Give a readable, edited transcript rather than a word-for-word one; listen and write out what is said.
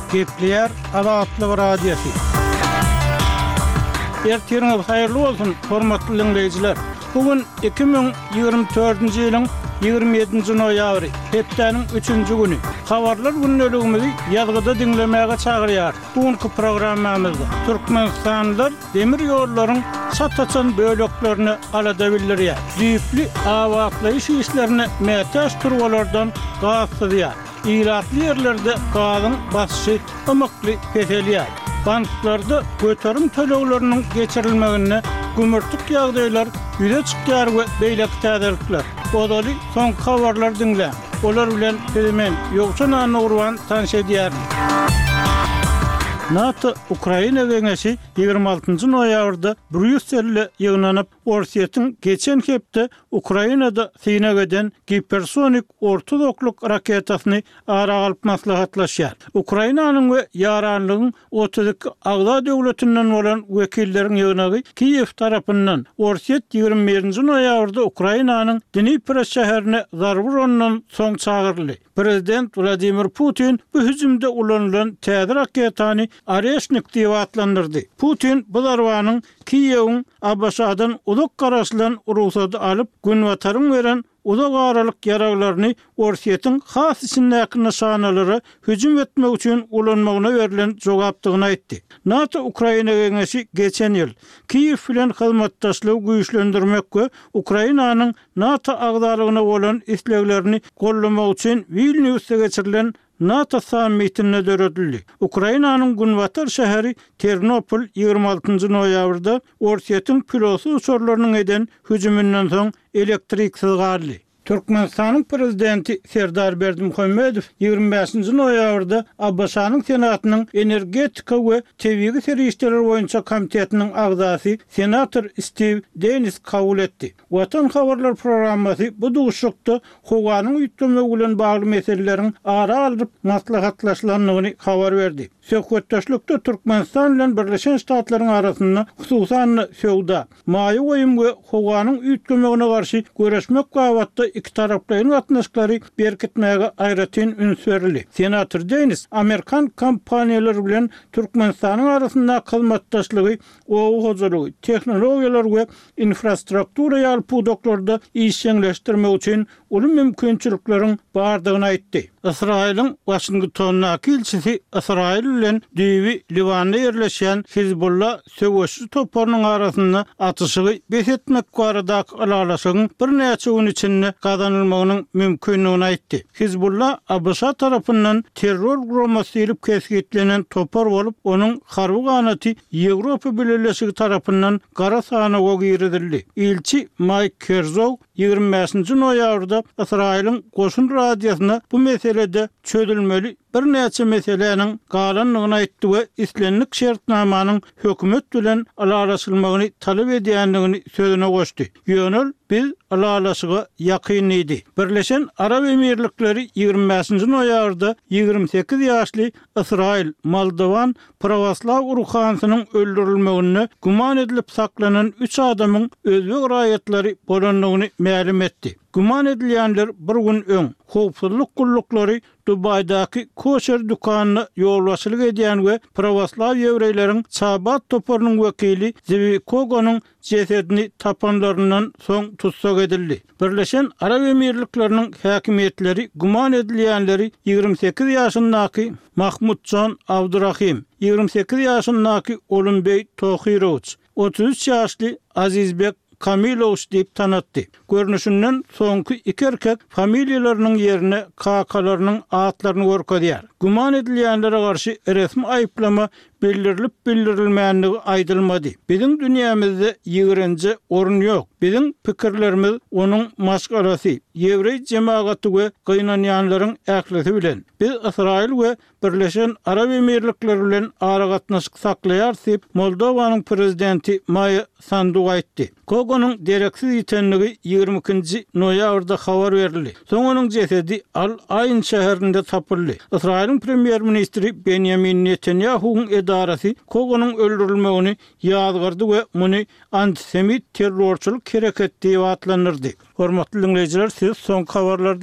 Gepleyer Azatlyk Radiosu. Ertiriniz hayırlı olsun, hormatly dinleyijiler. Bugün 2024-nji ýylyň 27-nji noýabry, hepdeniň 3-nji güni. Habarlar günnäligimizi ýazgyda dinlemäge çagyrýar. Bugünkü programmamyzda Türkmenistanlylar demir ýollaryň sataçan böleklerini alada bildirýär. Düýpli awatlaýyş işlerini mätäş turwalardan gaýtdyrýar. İlatly yerlerde gazyň basyşy ymykly petelýär. Banklarda göterim töleglerinin geçirilmegine gümürtük ýagdaýlar ýüze çykýar we beýlek täzelikler. Odaly son habarlar dinle. Olar bilen hemen ýokçan urwan tanış edýär. NATO Ukraina geňeşi 26-njy noýabrda Brüsselde ýygnanyp Orsiýetin geçen hepde Ukrainada Sinegeden hipersonik ortodokluk raketasyny ara alyp maslahatlaşýar. Ukrainanyň we ýaranlygyň 32 agda döwletinden bolan wekilleriň ýygyny Kiýew tarapyndan Orsiýet 21-nji noýabrda Ukrainanyň Dnipro şäherine zarbyrondan soň çagyrly. Prezident Vladimir Putin bu hüjümde ulanylan täze raketany Areshnik diýip atlandyrdy. Putin bu zarwanyň Kiýewiň Abbaşadan uzak garaşlan ruhsat alyp günwataryň beren uzak aralyk ýaraglaryny Orsiýetin has içindäki nişanalary hüjüm etmek üçin ulanmagyna berilen jogapdygyny aýtdy. NATO Ukraina geňeşi geçen ýyl Kiýew bilen hyzmatdaşlygy güýçlendirmek we Ukrainanyň NATO agdalygyna bolan isleglerini gollamak üçin Vilniusda geçirilen NATO sammitine döredildi. Ukrainanyň Günwatar şäheri Ternopol 26-njy noýabrda Orsiýetin pilotsy uçurlarynyň eden hüjümünden soň elektriksiz galdy. Türkmenistanyň prezidenti Serdar Berdimuhammedow 25-nji noýabrda Abbaşanyň senatynyň energetika we tebigi serişleri boýunça komitetiniň agzasy senator Steve Dennis kabul etdi. Watan habarlar programmasy bu duşukda howanyň ýitmegi bilen bagly meselelerin ara alyp maslahatlaşylanlygyny habar berdi. Söhbetdaşlykda Türkmenistan bilen Birleşen Ştatlaryň arasynda hususan söwda, maýy goýum we howanyň ýitmegine garşy göreşmek gabatda iki taraplaryň gatnaşyklary berkitmäge aýratyn üns berildi. Senator Dennis Amerikan kompaniýalary bilen Türkmenistanyň arasynda hyzmatdaşlygy, owu hojalygy, tehnologiýalar we infrastruktura ýalyp doktorda işleşdirmek üçin uly mümkinçilikleriň bardygyny aýtdy. Israýlyň Washingtondagi elçisi Israýl bilen Düýbi Liwanda ýerleşen Hizbullah söwüşçü toplarynyň arasynda atışygy besetmek baradaky alalaşygyň bir näçe gün içinde gazanylmagynyň mümkinligini aýtdy. Hizbullah Abşa tarapyndan terror gurulmasy ýylyp kesgitlenen topar bolup, onuň harby ganaty Ýewropa Birleşigi tarapyndan gara sanaga giridildi. Elçi Mike Herzog 25-nji noýabrda Israýlyň goşun radiýasyna bu meselede çözülmeli bir näçe meseleniň galanlygyny aýtdy we islenlik şertnamanyň hökümet bilen alalaşylmagyny talap edýändigini sözüne goşdy. Ýönül biz alalaşyga ýakynlydy. Birleşen Arab Emirlikleri 25-nji noýabrda 28 ýaşly Israýl Moldowan Prawaslaw urukhansynyň öldürilmegine guman edilip saklanan 3 adamyň özbek raýatlary bolanlygyny ma'lum etdi. Guman edilýänler bir gün öň howpsuzlyk gullukları Dubaydaky koşer dükanyna ýolbaşçylyk edýän we Prawaslaw ýewreýleriň Çabat toparynyň wekili Zevi Kogonyň jesedini tapanlaryndan soň tutsak edildi. Birleşen Arab Emirlikleriniň häkimetleri guman edilýänleri 28 ýaşyndaky Mahmudjon Abdurrahim, 28 ýaşyndaky Olymbey Tohiroviç, 33 ýaşly Azizbek Kamiloviç diýip tanatdy. Görnüşinden soňky iki erkek familiýalarynyň ýerine kakalarynyň atlaryny görkezýär. Guman edilýänlere garşy resmi aýyplama bildirilmänligi aýdylmady. Biziň dünýämizde ýigrenji orun ýok. Biziň pikirlerimiz onuň maşgalasy, ýewrey jemagaty we gynanýanlaryň ählisi bilen. Biz Israýl we Birleşen Arab Emirlikleri bilen ara gatnaşyk saklaýar diýip Moldowanyň prezidenti Maya Sandu aýtdy. Kogonyň dereksiz ýetenligi 22-nji noýabrda habar berildi. Soň onuň jesedi Al-Ayn şäherinde tapyldy. Israýlyň premier ministri Benjamin Netanyahu'nun edarasy Kogonyň öldürilmegini ýazgyrdy we muny antisemit terrorçylyk hereket diýip atlandyrdy. Hormatly dinleyijiler, siz soň habarlarda